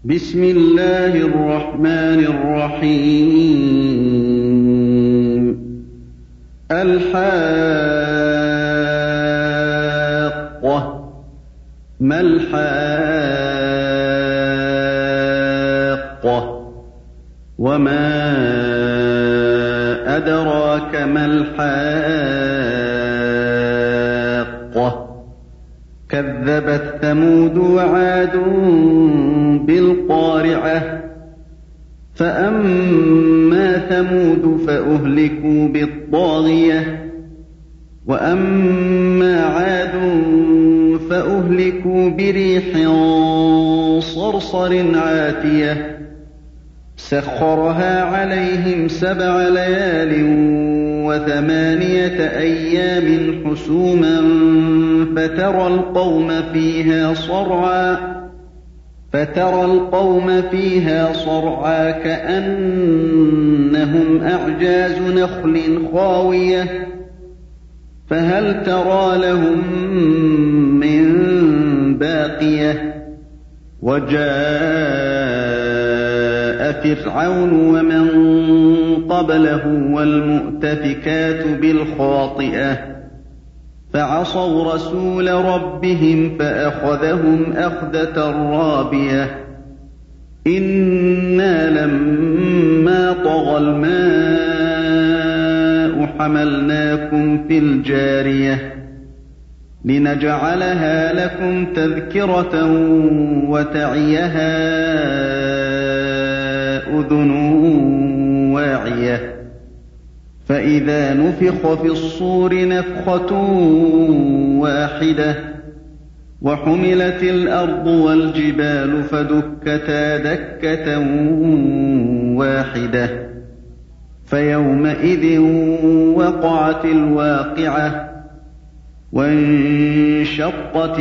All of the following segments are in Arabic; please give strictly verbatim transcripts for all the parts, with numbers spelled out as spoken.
بسم الله الرحمن الرحيم الحاقة ما الحاقة وما أدراك ما الحاقة كذبت ثمود وعاد بالقارعة فأما ثمود فأهلكوا بالطاغية وأما عاد فأهلكوا بريح صرصر عاتية سخرها عليهم سبع ليال وثمانية أيام حسوما فترى القوم فيها صرعا فترى القوم فيها صرعا كأنهم أعجاز نخل خاوية فهل ترى لهم من باقية وجاء فرعون ومن قبله والمؤتفكات بالخاطئة فعصوا رسول ربهم فأخذهم أخذة رابية إنا لما طغى الماء حملناكم في الجارية لنجعلها لكم تذكرة وتعيها أذن واعية فإذا نفخ في الصور نفخة واحدة وحملت الأرض والجبال فدكتا دكة واحدة فيومئذ وقعت الواقعة وانشقت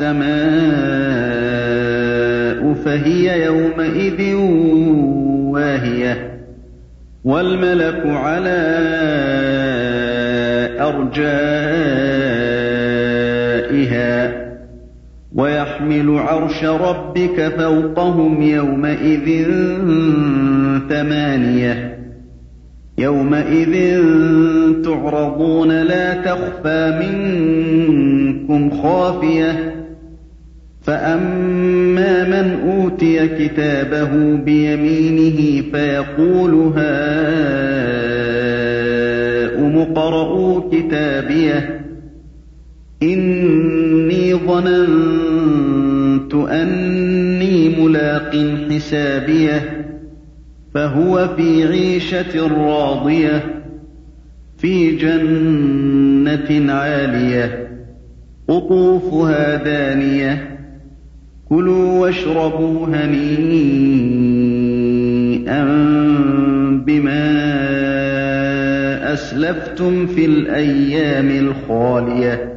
السماء فهي يومئذ واهية والملك على أرجائها ويحمل عرش ربك فوقهم يومئذ ثمانية يومئذ تعرضون لا تخفى منكم خافية فأما من أوتي كتابه بيمينه فيقول هاؤم اقرءوا كتابيه إني ظننت أني ملاق حسابيه فهو في عيشة راضية في جنة عالية قطوفها دانية كلوا واشربوا هنيئا بما أسلفتم في الأيام الخالية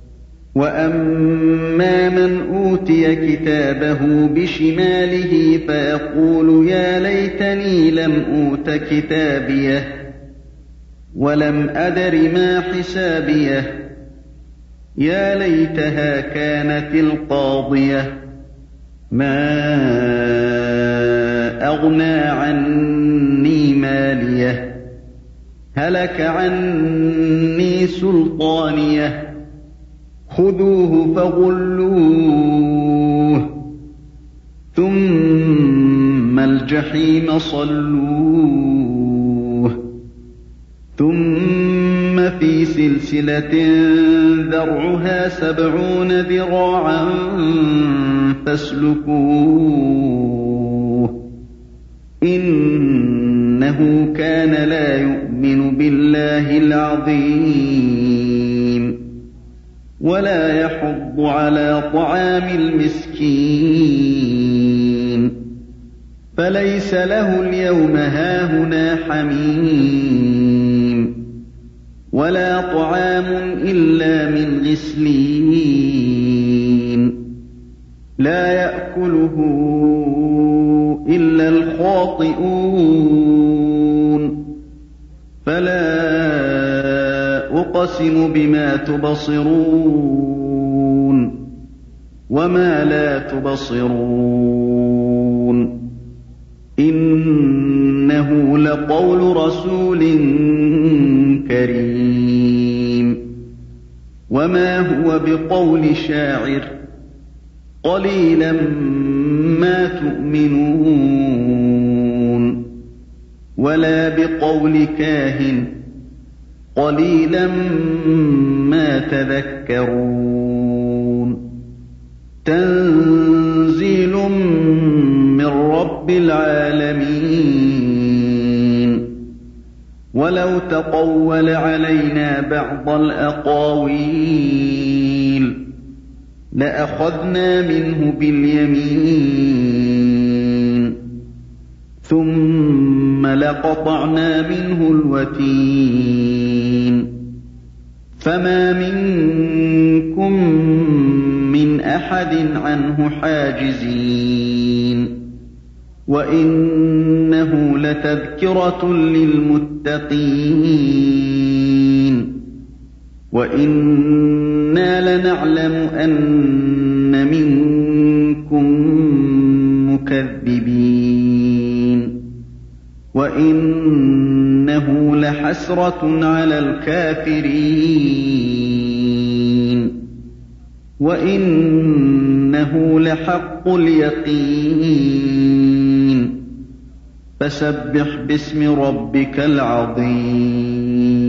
وأما من أوتي كتابه بشماله فيقول يا ليتني لم أوت كتابيه ولم أدر ما حسابيه يا ليتها كانت القاضية ما أغنى عني ماليه هلك عني سلطانيه خذوه فغلوه ثم الجحيم صلوه ثم في سلسلة ذرعها سبعون ذراعا فاسلكوه إنه كان لا يؤمن بالله العظيم ولا يحض على طعام المسكين فليس له اليوم هاهنا حميم ولا طعام إلا من غسلين لا يأكله إلا الخاطئون فلا أقسم بما تبصرون وما لا تبصرون لَقَوْلُ رَسُولٍ كَرِيمٍ وَمَا هُوَ بِقَوْلِ شَاعِرٍ قَلِيلًا مَا تُؤْمِنُونَ وَلَا بِقَوْلِ كَاهِنٍ قَلِيلًا مَا تَذَكَّرُونَ تَنزِيلٌ مِّن رَّبِّ الْعَالَمِينَ وَلَوْ تَقَوَّلَ عَلَيْنَا بَعْضَ الْأَقَاوِيلِ لَأَخَذْنَا مِنْهُ بِالْيَمِينِ ثُمَّ لَقَطَعْنَا مِنْهُ الْوَتِينَ فَمَا مِنكُم مِّنْ أَحَدٍ عَنْهُ حَاجِزِينَ وَإِنَّهُ لَتَذْكِرَةٌ لِّلْمُتَّقِينَ وَإِنَّا لَنَعْلَمُ أَنَّ مِنكُم مُّكَذِّبِينَ وَإِنَّهُ لَحَسْرَةٌ عَلَى الْكَافِرِينَ وَإِنَّهُ لَحَقُّ الْيَقِينِ فَسَبِّحْ بِاسْمِ رَبِّكَ الْعَظِيمِ